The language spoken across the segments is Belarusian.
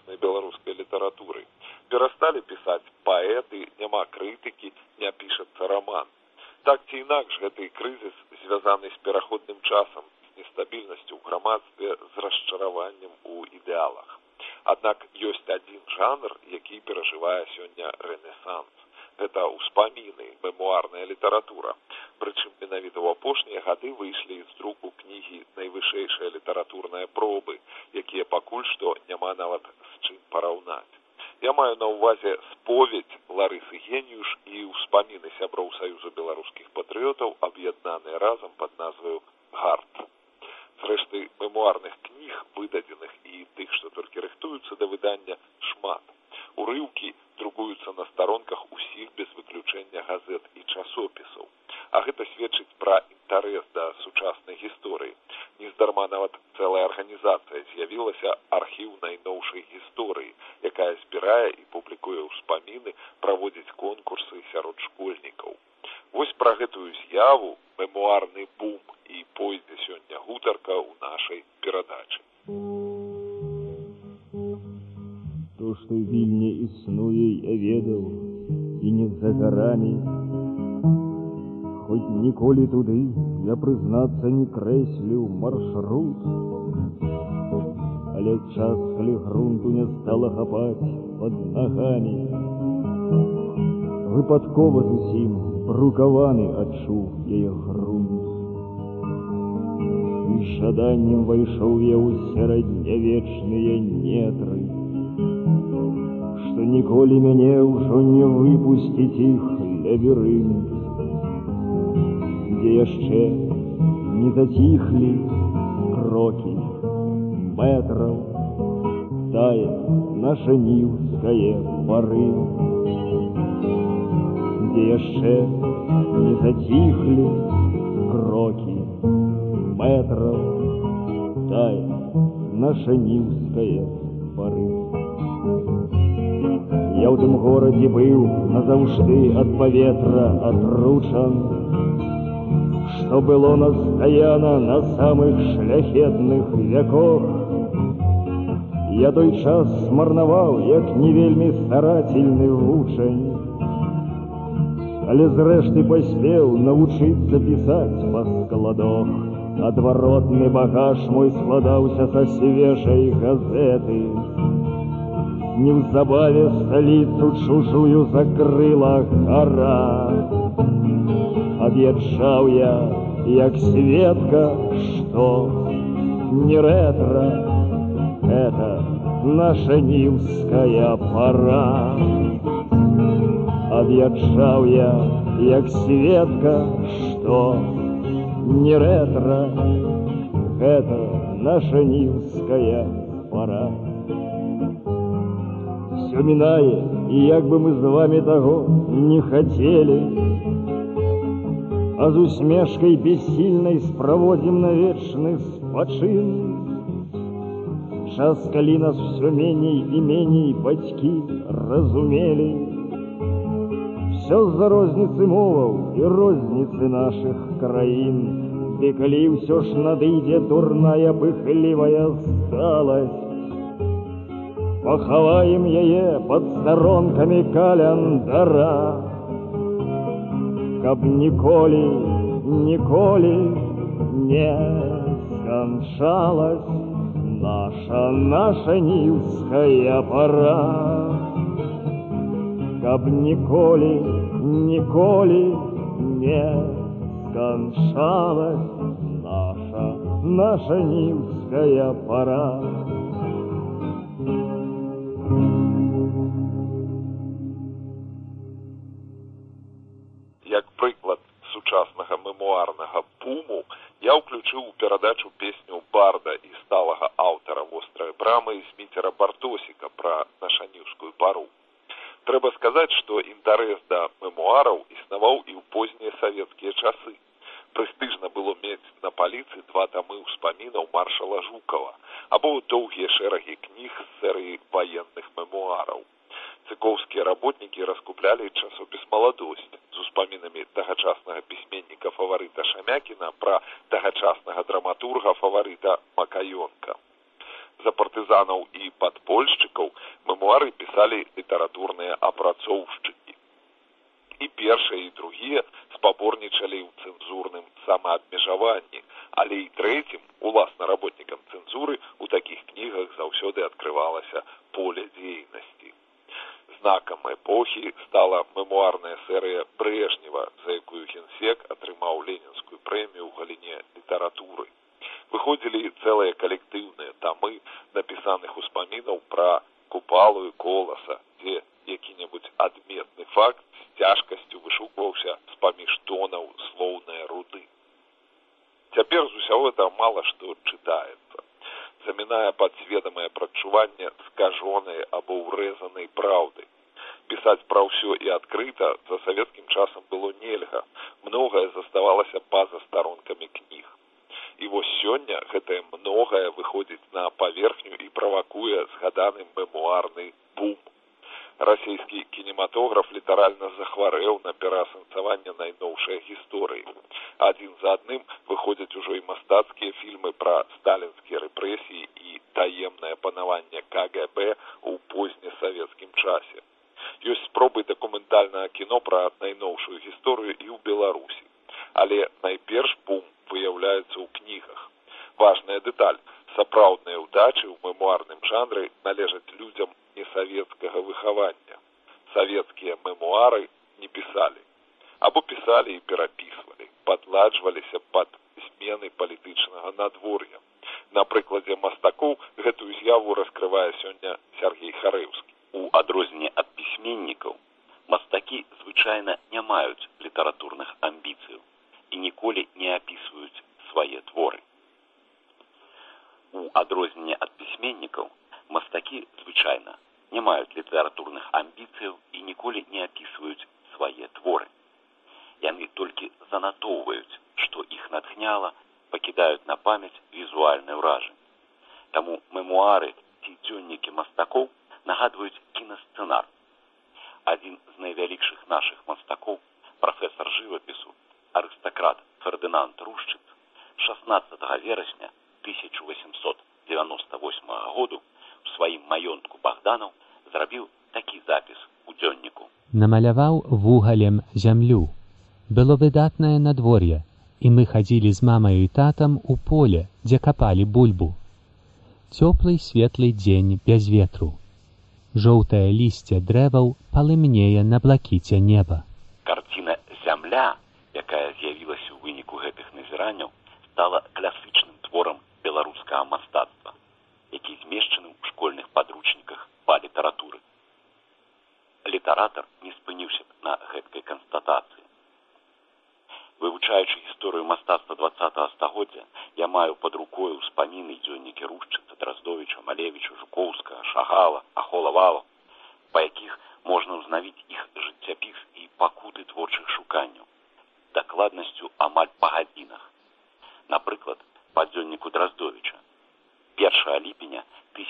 сучаснай беларускай літаратуры. Перасталі пісаць паэты, няма крытыкі, не пішацца раман. Так ці інакш, гэты крызіс звязаны з пераходным часам, з нестабільнасцю ў грамадстве, з расчараваннем у ідэалах. Аднак ёсць адзін жанр, які перажывае сёння рэнесанс. Гэта ўспаміны, мемуарная літаратура. Прычым менавіта ў апошнія гады выйшлі з друку кнігі найвышэйшыя літаратурныя пробы, якія пакуль што няма нават з чым параўнаць. Я маю на ўвазе споведь Ларысы Геніюш і ўспаміны сяброў Саюзу беларускіх патрыётаў, аб'яднаныя разам пад назваю «Гарт». Зрэшты, мемуарных кніг, выдадзеных і тых, што толькі рыхтуюцца да выдання, шмат. Урыўкі друкуюцца на старонках усіх без выключэння газет і часопісаў. А гэта сведчыць пра інтарэс да сучаснай гісторыі. Нездарма нават цэлая арганізацыя з'явілася архіў найноўшай гісторыі, якая збірае і публікуе ўспаміны, праводзіць конкурсы сярод школьнікаў. Вось пра гэтую з'яву, мемуарны бум, і пойдзе сёння гутарка ў нашай перадачы. То, што вільне існуе, я ведаў, і не за гарамі. Хоць ніколі туды, я, прызнацца, не крэсліў маршрут. Але час, калі грунту не стала хапаць пад нагамі, выпадкова зусім брукаваны адчуў яе грунт. І жаданнем вайшоў я ў сярэднявечныя нетры, што ніколі мяне ўжо не выпусціць іх лабірынт, дзе яшчэ не заціхлі крокі метраў, тая наша нівская пары, дзе яшчэ не заціхлі крокі метраў, тая наша нівская пары. Я ў тым горадзе быў назаўжды ад паветра атручан, што было настаяна на самых шляхетных вяках. Я той час змарнаваў, як не вельмі старательны вучань, але зрэшты паспеў навучыцца пісаць па складах. Адваротны багаж мой складаўся са свежай газеты. Неўзабаве сталіцу чужую закрыла гара. Ад'язджаў я, як сведка, што не рэтра, это наша нівская пара. Ад'язджаў я, як сведка, што не рэтра, гэта наша нівская пара. Всё мінае, і як бы мы з вамі таго не хацелі, а з усмешкай бессільнай справодзім на вечны спачын. Час, калі нас всё меней і меней бацькі разумелі, всё з-за розніцы моваў і розніцы нашых краін. Ды калі ўсё ж надыдзе дурная пыхлівая сталасць, пахаваем яе пад старонкамі календара, каб ніколі, ніколі не сканчалась наша нівская пара. Каб ніколі, ніколі не сканчалась наша нівская пара. Як прыклад сучаснага мемуарнага буму, я ўключыў у перадачу песню барда і сталага аўтара «Вострай брамы» Зміцера Бартосіка пра нашаніўскую пару. Трэба сказаць, што інтарэс да мемуараў існаваў і ў познія савецкія часы. Прэстыжна было мець на паліцы 2 тамы ўспамінаў маршала Жукава або доўгія шэрагі кніг з серыі ваенных мемуараў. Цыкоўскія работнікі раскуплялі часопіс «Маладосць» з успамінамі тагачаснага пісьменніка Фаварыта Шамякіна пра тагачаснага драматурга Фаварыта Макаёнка. За партызанаў і падпольшчыкаў пісалі літаратурныя апрацоўшчыкі. І першыя, і другія спаборнічалі ў цэнзурным самаабмежаванні, але і трэцім, уласна работнікам цэнзуры, у такіх кнігах заўсёды адкрывалася поле дзейнасці. Знакам эпохі стала мемуарная серыя Брежнева, за якую генсек атрымаў ленінскую прэмію ў галіне літаратуры. Выходзілі цэлыя калектыўныя тамы напісаных успамінаў пра Купалу і Коласа, дзе які-небудзь адметны факт з цяжкасцю вышукваўся з-паміж тонаў слоўнай руды. Цяпер з усяго гэта мала што чытаецца, замінае падсведамае прадчуванне скажонай або ўрэзанай праўды. Пісаць пра ўсё і адкрыта за савецкім часам было нельга, многае заставалася па-за старонкамі кніг. І вось сёння гэтае многае выходзіць на паверхню і правакуе згаданы мемуарны бум. Расійскі кінематограф літаральна захварэў на пераасэнсаванне найноўшай гісторыі. Адзін за адным выходзяць ужо і мастацкія фільмы пра сталінскія рэпрэсіі і таемнае панаванне КГБ у познесавецкім часе. Ёсць спробы дакументальнага кіно пра найноўшую гісторыю і ў Беларусі. Але найперш бум выяўляецца ў кнігах. Важная дэталь. Сапраўдныя ўдачы ў мемуарным жанры належаць людзям несавецкага выхавання. Савецкія мемуары не пісалі. Або пісалі і перапісвалі, падладжваліся пад змены палітычнага надвор'я. На прыкладзе мастакоў гэтую з'яву раскрывае сёння Сергей Харэўскі. У адрозненне ад пісьменнікаў, мастакі звычайна не маюць літаратурных амбіцыяў і ніколі не апісваюць свае творы. У адрозненне ад пісьменнікаў, мастакі звычайна не маюць літаратурных амбіцыяў і ніколі не апісваюць свае творы. Яны толькі занатоўваюць, што іх натхняла, пакідаюць на памяць візуальныя ўражанні. Таму мемуары ці дзённікі мастакоў нагадваюць кінасцэнар. Адзін з найвялікшых нашых мастакоў, прафесар жывапісу, арыстакрат Фердынанд Рушчыц, 16 верасня 1898 году у сваім маёнтку Богданаў зрабіў такі запіс у дзённіку. Намаляваў вугалем зямлю. Было выдатнае надвор'е, і мы хадзілі з мамаю і татам у поле, дзе капалі бульбу. Цёплы светлы дзень без ветру. Жоўтае лісце дрэваў палымнее на блакіце неба. Карціна «Зямля», якая з'явілася ў выніку гэтых назіранняў, стала класычным творам беларускага мастацтва, які змешчаны ў школьных падручніках па літаратуры. Літаратар не спыніўся на гэткай канстатацыі. Вывучаючы гісторыю мастацтва 20-го стагоддзя, я маю пад рукою ўспаміны і дзённікі Рушчыца, Драздовіча, Малевіча, Жукоўскага, Шагала, Ахола-Вала, па якіх можна ўзнавіць іх жыццяпіс і пакуты творчых шуканняў, дакладнасцю амаль па гадзінах. Напрыклад, па дзённіку Драздовіча. 1 ліпеня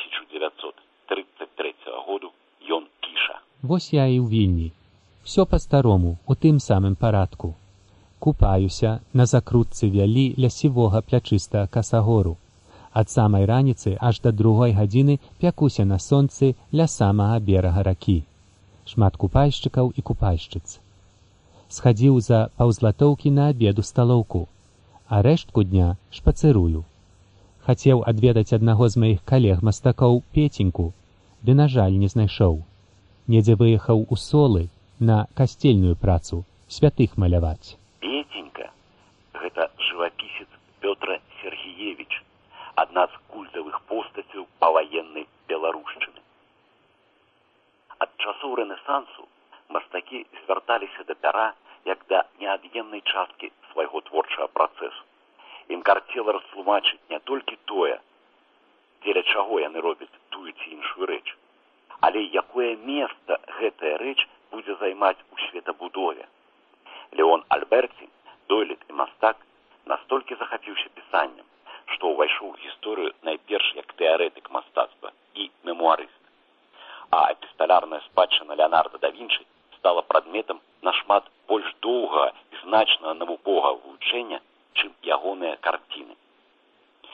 1933 году ён піша. Вось я і ў Вільні. Всё па-старому, у тым самым парадку. Купаюся на закрутцы вялі ля сівога плячыстага касагору. Ад самай раніцы аж да 2 гадзіны пякуся на сонцы ля самага берага ракі. Шмат купальшчыкаў і купальшчыц. Схадзіў за паўзлатоўкі на абед у сталоўку, а рэштку дня шпацырую. Хацеў адведаць аднаго з маіх калег-мастакоў Пеценьку, ды, на жаль, не знайшоў. Недзе выехаў у Солы на касцельную працу, святых маляваць. Пеценька – гэта жывапісец Пётра Сергеевич, адна з культавых постацяў паваеннай беларушчыны. Ад часоў Рэнесансу мастакі звярталіся да пяра як да неад'емнай часткі свайго творчага працэсу. Ім карцела растлумачыць не толькі тое, дзеля чаго яны робяць тую ці іншую рэч, але якое месца гэтая рэч будзе займаць у светабудове. Леон Альберці, дойлід і мастак, настолькі захапіўся пісаннем, што ўвайшоў у гісторыю найперш як тэарэтык мастацтва і мемуарыст. А эпісталярная спадчына Леонардо да Вінчы стала прадметам нашмат больш доўгага і значнага навуковага вывучэння, чым ягоныя карціны.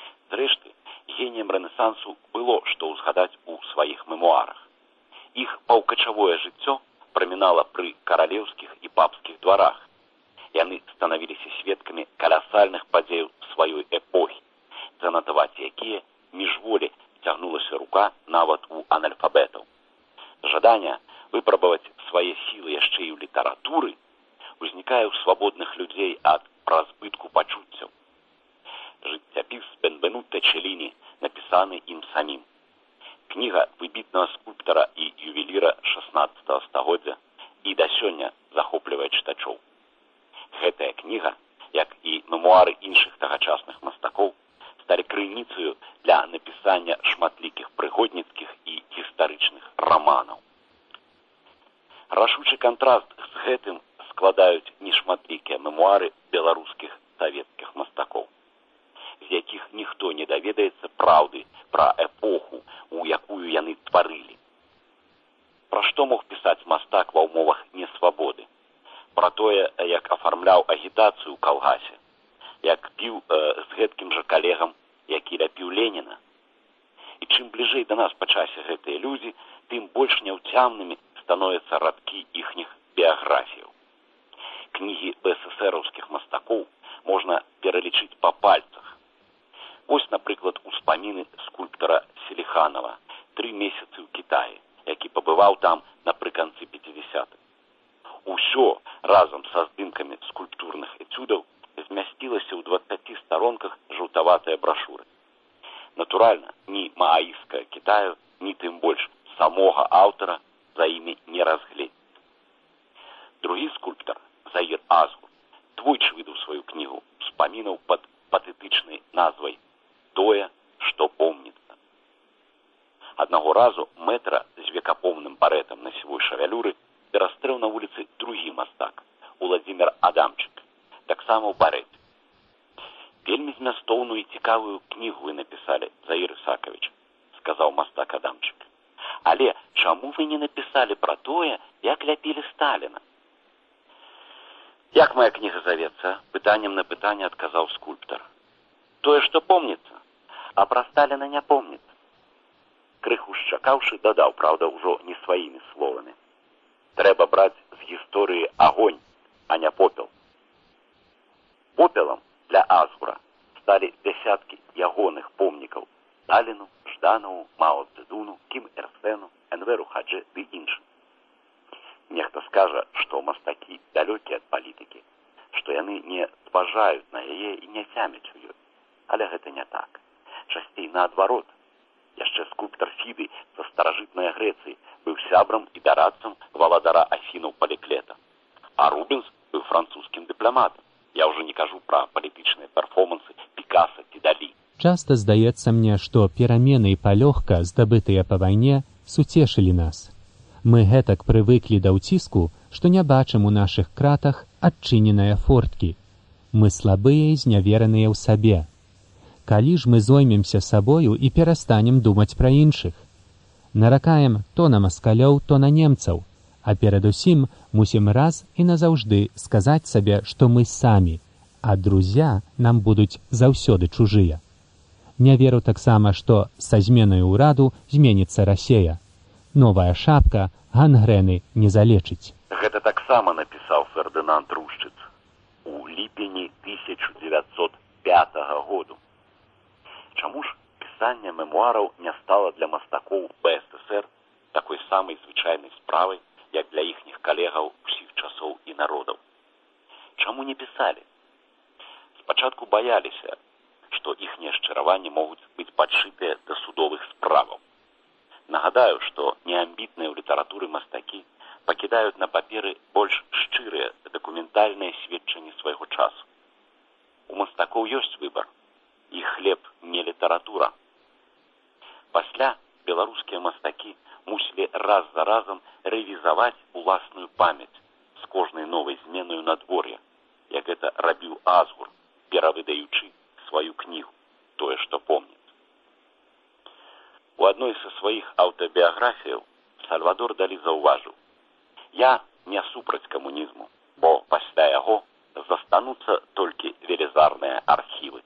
Зрэшты, геніям Рэнесансу было што ўзгадаць у сваіх мемуарах. Іх жывое жыццё прамінала пры каралеўскіх і папскіх дварах. Яны станавіліся сведкамі каласальных падзеяў сваёй эпохі, занатаваць якія міжволі цягнулася рука нават у анальфабетаў. Жаданне выпрабаваць свае сілы яшчэ і ў літаратуры узнікае ў свабодных людзей ад празбытку пачуццяў. Жыццяпіс Бенвенуто Челліні напісаны ім самім. Кніга выбітнага скульптара і ювеліра 16 стагоддзя і да сёння захоплівае чытачоў. Гэтая кніга, як і мемуары іншых тагачасных мастакоў, сталі крыніцаю для напісання шматлікіх прыгодніцкіх і гістарычных раманаў. Рашучы кантраст з гэтым складаюць нешматлікія мемуары беларускіх савецкіх мастакоў, з якіх ніхто не даведаецца праўды пра эпоху, у якую яны тварылі. Пра што мог пісаць мастак ва ўмовах несвабоды? Пра тое, як афармляў агітацыю ў калгасе, як піў з гэткім жа калегам, які ляпіў Леніна. І чым бліжэй да нас па часе гэтыя людзі, тым больш няўцямнымі становяцца радкі іхніх біяграфіяў. Кнігі БССРаўскіх мастакоў можна пералічыць па пальцах. Вось, напрыклад, успаміны скульптара Селиханова «3 месяцы ў Кітаі», які пабываў там напрыканцы 50-х. Усё разам са здымкамі скульптурных этюдаў змясцілася ў 20 старонках жаўтаватыя брашуры. Натуральна, ні мааіская Кітаю, ні тым больш самога аўтара за імі не разгледзець. Другі скульптар, Заір Азгур, двойчы выдаў сваю кнігу успамінаў пад патэтычнай назвай «Тое, што помніцца». Аднаго разу мэтра з векапомным барэтам на сівой шавялюры перастрэў на вуліцы другі мастак, Уладзімір Адамчык, таксама ў барэце. «Вельмі змястоўную і цікавую кнігу вы напісалі, Заір Ісакович», сказаў мастак Адамчык. «Але чаму вы не напісалі пра тое, як ляпілі Сталіна?» «Як моя кніга завецца?» Пытаннем на пытанне адказаў скульптар. «Тое, што помніцца, а пра Сталіна не помніцца». Крыху шчакаўшы, дадаў, праўда, ўжо не сваімі словамі. «Трэба браць з гісторыі агонь, а не попел». Попелам для Азгура сталі дзясяткі ягоных помнікаў Сталіну, Жданову, Мао Цзэдуну, Кім Ір Сену, Энверу Хаджы ды іншым. Нехта скажа, што мастакі далёкія ад палітыкі, што яны не зважаюць на яе і не цямяць у ёй. Але гэта не так. Часцей наадварот. Яшчэ скульптар Фіды са старажытнай Грэцыі быў сябрам і дарадцам валадара Афінаў Паліклета, а Рубенс быў французскім дыпламатам. Я ўжо не кажу пра палітычныя перформансы Пікаса ці Далі. Часта здаецца мне, што перамены і палёгка, здабытыя па вайне, суцешылі нас. Мы гэтак прывыклі да ўціску, што не бачым у нашых кратах адчыненыя форткі. Мы слабыя і знявераныя ў сабе. Калі ж мы зоймемся сабою і перастанем думаць пра іншых? Наракаем то на маскалёў, то на немцаў, а перадусім мусім раз і назаўжды сказаць сабе, што мы самі, а друзья нам будуць заўсёды чужыя. Не веру таксама, што са зменай ураду зменіцца Расея. Новая шапка гангрэны не залечыць. Гэта таксама напісаў Фердынанд Рушчыц у ліпені 1905 году. Чаму ж пісанне мемуараў не стала для мастакоў БССР такой самай звычайнай справай, як для іхніх калегаў усіх часоў і народаў? Чаму не пісалі? Спачатку баяліся, што іхнія шчыраванні могуць быць падшытыя да судовых справаў. Нагадаю, што неамбітныя ў літаратуры мастакі пакідаюць на паперы больш шчырыя дакументальныя сведчанні свайго часу. У мастакоў ёсць выбар. Іх хлеб не літаратура. Пасля беларускія мастакі мусілі раз за разам рэвізаваць уласную памяць з кожнай новай зменаю надвор'я, як гэта рабіў Азгур, перавыдаючы сваю кнігу «Тое, што помніцца». У адной са сваіх аўтабіяграфіяў Сальвадор Далі заўважыў: «Я не супраць камунізму, бо пасля яго застануцца толькі велізарныя архівы.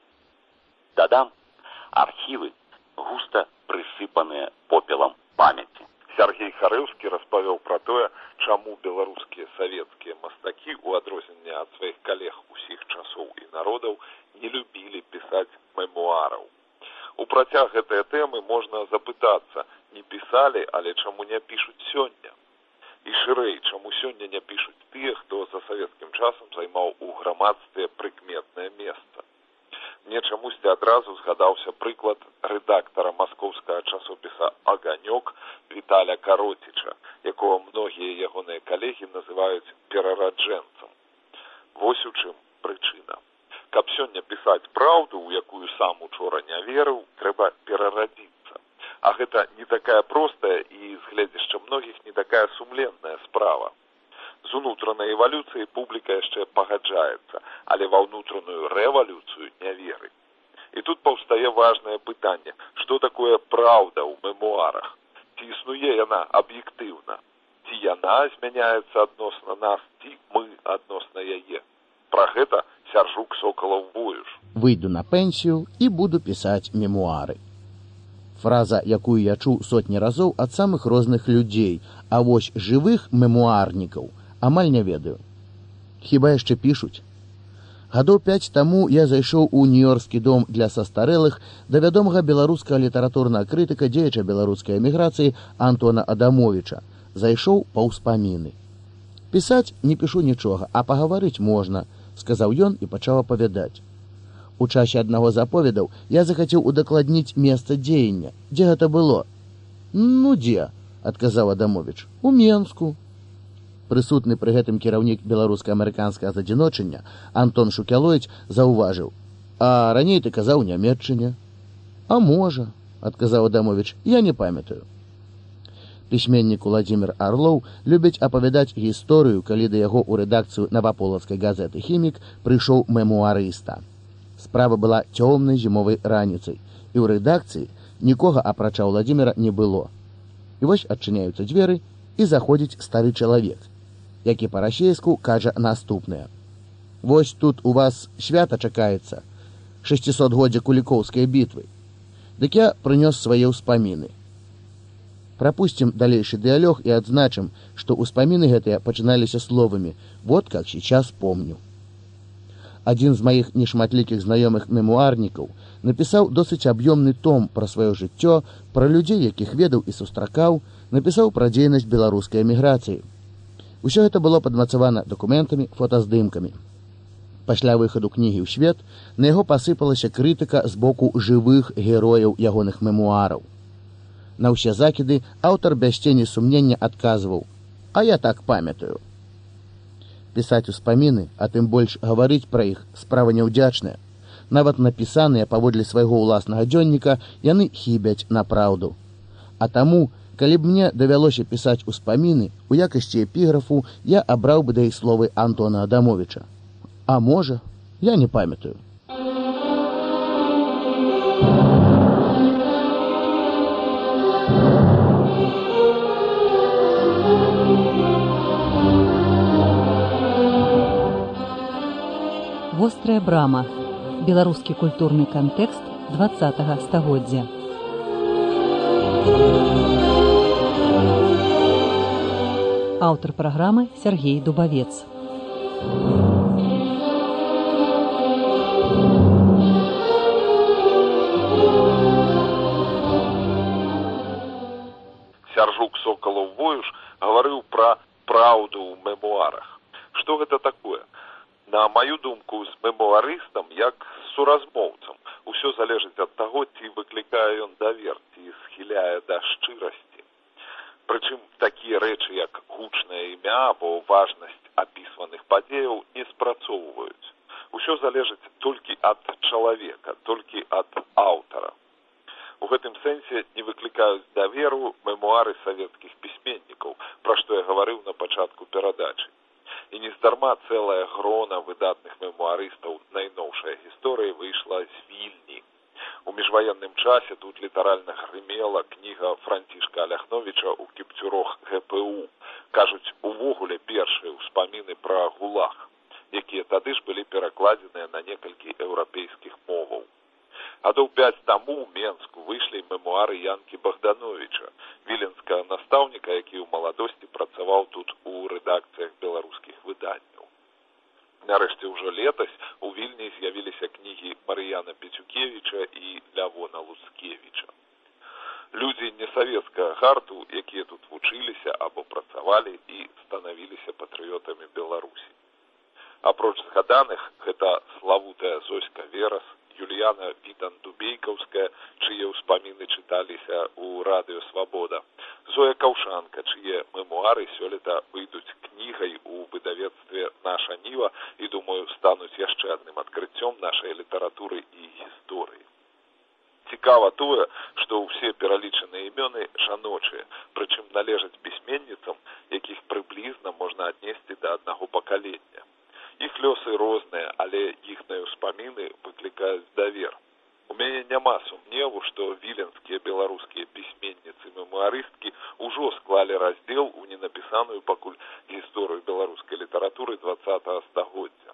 Дадам, архівы густа прысыпаныя попелам памяці». Сергей Харэўскі распавёў пра тое, чаму беларускія савецкія мастакі, у адрозненне ад сваіх калег усіх часоў і народаў, не любілі пісаць мемуараў. У працяг гэтай тэмы можна запытацца, не пісалі, але чаму не пішуць сёння? І шырэй, чаму сёння не пішуць тыя, хто за савецкім часам займаў у грамадстве прыкметнае месца? Мне чамусьці адразу згадаўся прыклад рэдактара маскоўскага часопіса «Аганёк» Віталя Кароціча, якого многія ягоныя калегі называюць перараджэнцам. Вось у чым прычына. Каб сёння пісаць праўду, у якую сам учора не верыў, трэба перарадзіцца. А гэта не такая простая і, з гледзяшча многіх, не такая сумленная справа. З унутранай эвалюцыяй публіка яшчэ пагаджаецца, але ва ўнутраную рэвалюцыю не верыць. І тут паўстае важнае пытанне, што такое праўда ў мемуарах? Ці існуе яна аб'ектыўна? Ці яна змяняецца адносна нас, ці мы адносна яе? Пра гэта Сяржук Сокалаў-Воюш. Выйду на пенсію і буду пісаць мемуары. Фраза, якую я чуў сотні разоў ад самых розных людзей, а вось жывых мемуарнікаў амаль не ведаю. Хіба яшчэ пішуць? Гадоў 5 таму я зайшоў у Нью-Йоркскі дом для састарэлых да вядомага беларускага літаратурнага крытыка, дзеяча беларускай эміграцыі Антона Адамовіча. Зайшоў па ўспаміны. Пісаць не пішу нічога, а пагаварыць можна, сказаў ён і пачаў апавядаць. У часе аднаго з аповедаў я захацеў удакладніць месца дзеяння. Дзе гэта было? Ну, дзе? Адказаў Адамовіч. У Менску. Прысутны пры гэтым кіраўнік беларуска-амерыканскага задзіночання Антон Шукялойць заўважыў. А раней ты казаў у Нямецчыне. А можа, адказаў Адамовіч, я не памятаю. Пісьменнік Уладзімір Арлоў любіць апавядаць гісторыю, калі да яго ў рэдакцыю наваполацкай газеты «Хімік» прыйшоў мемуарыста. Справа была цёмнай зімовай раніцай, і ў рэдакцыі нікога апрача Уладзіміра не было. І вось адчыняюцца дзверы, і заходзіць стары чалавек, які па-расейску кажа наступнае. Вось тут у вас свята чакаецца, 600-годдзе Кулікоўскай бітвы. Дык я прынёс свае ўспаміны. Прапусцім далейшы дыялог і адзначым, што ўспаміны гэтыя пачыналіся словамі «Вот как сейчас помню». Адзін з маіх нешматлікіх знаёмых мемуарнікаў напісаў досыць аб'ёмны том пра сваё жыццё, пра людзей, якіх ведаў і сустракаў, напісаў пра дзейнасць беларускай эміграцыі. Усё гэта было падмацавана дакументамі, фотаздымкамі. Пасля выхаду кнігі ў свет на яго пасыпалася крытыка з боку жывых герояў ягоных мемуараў. На ўсе закіды аўтар без цені сумнення адказваў: «А я так памятаю». Пісаць успаміны, а тым больш гаварыць пра іх, справа няўдзячная. Нават напісаныя паводле свайго ўласнага дзённіка, яны хібяць на праўду. А таму, калі б мне давялося пісаць успаміны, у якасці эпіграфу я абраў бы да іх словы Антона Адамовіча. А можа, я не памятаю. Вострая брама. Беларускі культурны кантэкст 20-го стагоддзя. Аўтар праграмы Сергей Дубавец. Сяржук Сокалаў-Воюш гаварыў пра праўду ў мемуарах. Што гэта такое? На маю думку, з мемуарыстам, як з суразмоўцам, усё залежыць ад таго, ці выклікае ён давер, ці схіляе да шчырасці. Прычым такія рэчы, як гучнае імя або важнасць апісваных падзеяў, не спрацоўваюць. Усё залежыць толькі ад чалавека, толькі ад аўтара. У гэтым сэнсе не выклікаюць даверу мемуары савецкіх пісьменнікаў, пра што я гаварыў на пачатку перадачы. І нездарма цэлая грона выдатных мемуарыстаў найноўшая гісторыя выйшла з Вільні. У міжваенным часе тут літаральна грымела кніга Францішка Аляхновіча ў кіпцюрох ГПУ. Кажуць, увогуле першыя ўспаміны пра ГУЛАГ, якія тады ж былі перакладзеныя на некалькі еўрапейскіх моваў. Гадоў 5 таму ў Менску выйшлі мемуары Янкі Богдановича, віленскага настаўніка, які ў маладосці працаваў тут у рэдакцыях беларускіх выданняў. Нарэшце ўжо летась у Вільні з'явіліся кнігі Мар'яна Пецюкевіча і Лявона Луцкевіча. Людзі несавецкага гарту, якія тут вучыліся або працавалі і станавіліся патрыётамі Беларусі. Апроч згаданых, гэта славутая Зоська Верас, Юліяна Вітан-Дубейкаўская, чые ўспаміны чыталіся ў радыё «Свабода», Зоя Каўшанка, чые мемуары сёлета выйдуць кнігай у выдавецтве «Наша Ніва» і, думаю, стануць яшчэ адным адкрыццём нашай літаратуры і гісторыі. Цікава тое, што ўсе пералічаныя імёны жаночыя, прычым належаць пісьменніцам, якіх прыблізна можна аднесці да аднаго пакалення. Іх лёсы розныя, але іхныя ўспаміны выклікаюць давер. У мяне няма сумневу, што віленскія беларускія пісьменніцы-мемуарысткі ўжо склалі раздзел у ненапісаную пакуль гісторыю беларускай літаратуры 20-го стагоддзя.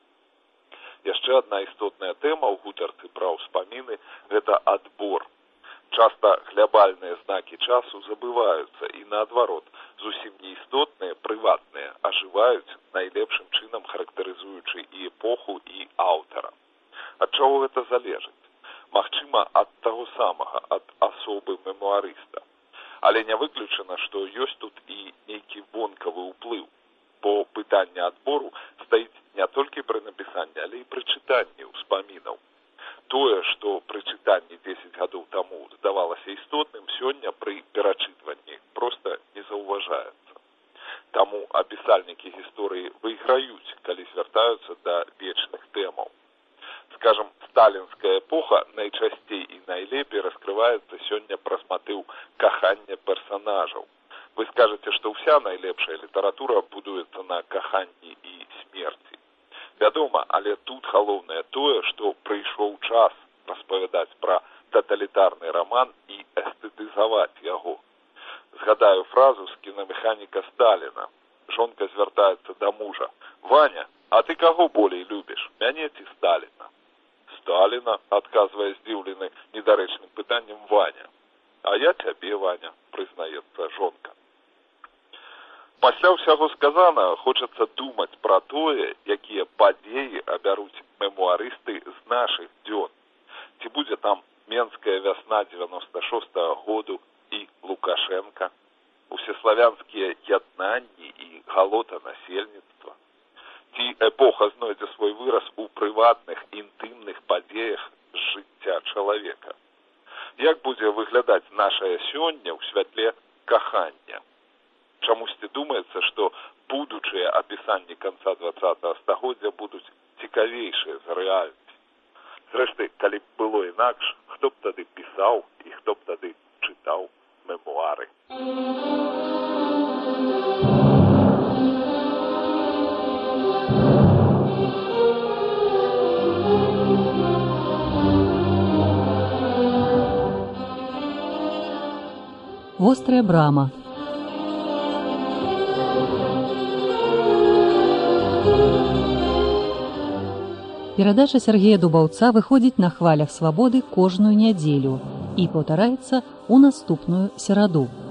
Яшчэ адна істотная тэма ў гутарцы пра ўспаміны – гэта адбор. Часта глябальныя знакі часу забываюцца і, наадварот, зусім неістотныя, прыватныя, ажываюць, найлепшым чынам характарызуючы і эпоху, і аўтара. Ад чаго гэта залежыць? Магчыма, ад таго самага, ад асобы мемуарыста. Але не выключана, што ёсць тут і нейкі вонкавы ўплыў, бо пытанне адбору стаіць не толькі пры напісанні, але і пры чытанні ўспамінаў. Тое, што пры чытанні 10 гадоў таму здавалася істотным, сёння пры перачытванні проста не заўважаецца. Таму апісальнікі гісторыі выйграюць, калі звяртаюцца да вечных тэмаў. Скажам, сталінская эпоха найчасцей і найлепей раскрываецца сёння праз матыў кахання персанажаў. Вы скажаце, што ўся найлепшая літаратура будуецца на каханні і смерці. Вядома, але тут галоўнае тое, што прыйшоў час распавядаць пра таталітарны раман і эстэтызаваць яго. Згадаю фразу з кінамеханіка Сталіна. Жонка звяртаецца да мужа. «Ваня, а ты каго болей любіш, мяне ці Сталіна?» «Сталіна», адказвае здзіўлены недарэчным пытаннем Ваня. «А я цябе, Ваня», прызнаецца жонка. Пасля ўсяго сказана, хочацца думаць пра тое, якія падзеі абяруць мемуарысты з нашых дзён. Ці будзе там Менская вясна 96-го году і Лукашенка, усеславянскія яднанні і галота насельніцтва. Ці эпоха знойдзе свой выраз у прыватных, інтымных падзеях з жыцця чалавека. Як будзе выглядаць нашае сёння ў святле кахання? Чамусьці думаецца, што будучыя апісанні канца 20-го стагоддзя будуць цікавейшыя за рэальнасць. Зрэшты, калі б было інакш, хто б тады пісаў і хто б тады чытаў мемуары. Вострая брама. Перадача Сергея Дубаўца выходзіць на хвалях свабоды кожную нядзелю і паўтараецца ў наступную сераду.